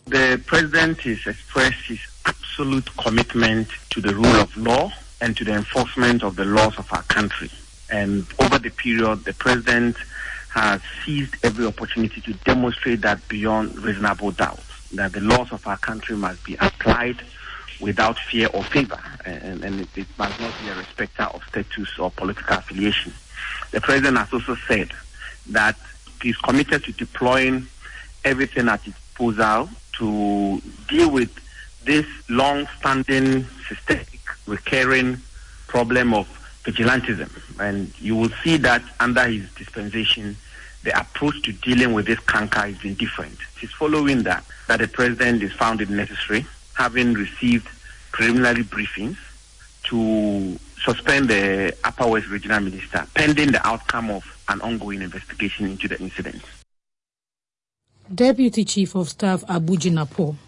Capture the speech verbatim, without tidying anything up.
The president has expressed his absolute commitment to the rule of law and to the enforcement of the laws of our country. And over the period, the president has seized every opportunity to demonstrate that beyond reasonable doubt, that the laws of our country must be applied without fear or favor, and, and it, it must not be a respecter of status or political affiliation. The president has also said that he is committed to deploying everything at his disposal to deal with this long-standing, systemic, recurring problem of vigilantism. And you will see that under his dispensation, the approach to dealing with this canker has been different. It is following that that the president is found it necessary, having received preliminary briefings, to suspend the Upper West Regional Minister pending the outcome of an ongoing investigation into the incident. Deputy Chief of Staff Abu Jinapor.